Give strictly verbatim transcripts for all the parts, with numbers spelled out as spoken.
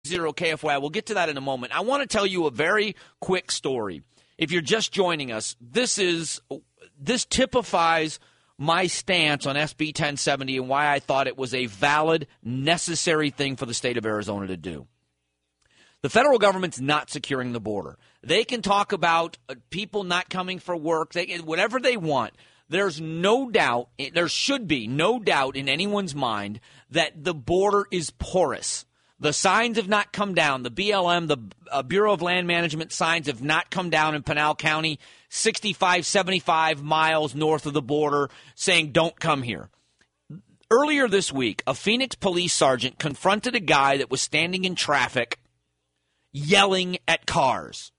Zero K F Y. We'll get to that in a moment. I want to tell you a very quick story. If you're just joining us, this is this typifies my stance on S B ten seventy and why I thought it was a valid, necessary thing for the state of Arizona to do. The federal government's not securing the border. They can talk about people not coming for work, they, whatever they want. There's no doubt, there should be no doubt in anyone's mind that the border is porous. The signs have not come down. The B L M, the uh, Bureau of Land Management signs have not come down in Pinal County, sixty-five, seventy-five miles north of the border, saying don't come here. Earlier this week, a Phoenix police sergeant confronted a guy that was standing in traffic yelling at cars.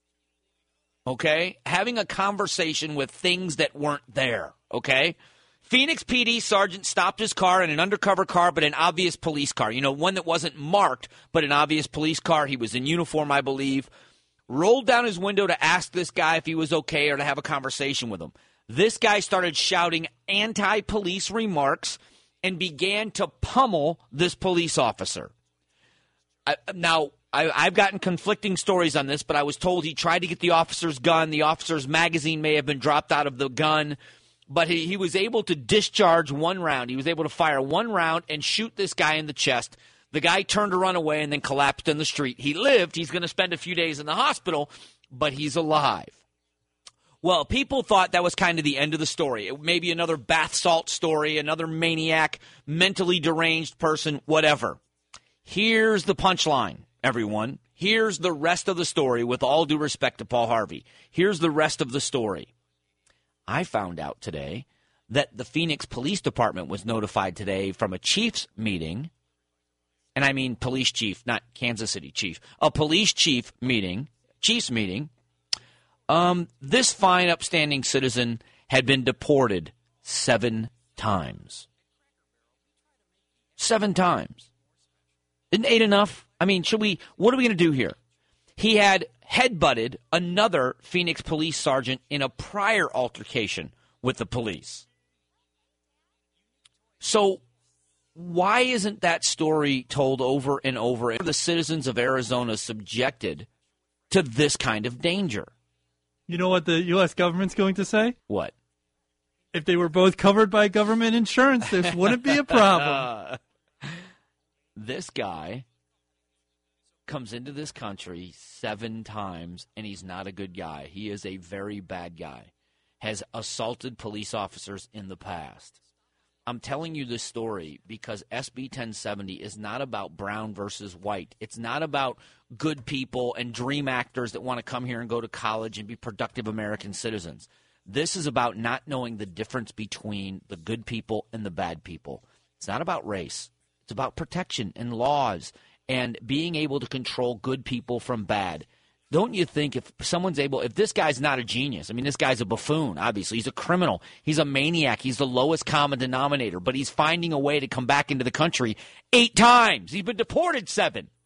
Okay? Having a conversation with things that weren't there. Okay? Phoenix P D sergeant stopped his car in an undercover car, but an obvious police car. You know, one that wasn't marked, but an obvious police car. He was in uniform, I believe. Rolled down his window to ask this guy if he was okay or to have a conversation with him. This guy started shouting anti-police remarks and began to pummel this police officer. I, now, I, I've gotten conflicting stories on this, but I was told he tried to get the officer's gun. The officer's magazine may have been dropped out of the gun. But he, he was able to discharge one round. He was able to fire one round and shoot this guy in the chest. The guy turned to run away and then collapsed in the street. He lived. He's going to spend a few days in the hospital, but he's alive. Well, people thought that was kind of the end of the story. It may be another bath salt story, another maniac, mentally deranged person, whatever. Here's the punchline, everyone. Here's the rest of the story, with all due respect to Paul Harvey. Here's the rest of the story. I found out today that the Phoenix Police Department was notified today from a chief's meeting, and I mean police chief, not Kansas City chief, a police chief meeting, chief's meeting. Um, this fine, upstanding citizen had been deported seven times. Seven times. Isn't eight enough? I mean, should we, what are we going to do here? He had headbutted another Phoenix police sergeant in a prior altercation with the police. So why isn't that story told over and over? Are the citizens of Arizona subjected to this kind of danger? You know what the U S government's going to say? What? If they were both covered by government insurance, this wouldn't be a problem. This guy comes into this country seven times, and he's not a good guy. He is a very bad guy. Has assaulted police officers in the past. I'm telling you this story because S B ten seventy is not about brown versus white. It's not about good people and dream actors that want to come here and go to college and be productive American citizens. This is about not knowing the difference between the good people and the bad people. It's not about race. It's about protection and laws and being able to control good people from bad. Don't you think if someone's able, if this guy's not a genius, I mean, this guy's a buffoon, obviously. He's a criminal. He's a maniac. He's the lowest common denominator, but he's finding a way to come back into the country eight times. He's been deported seven.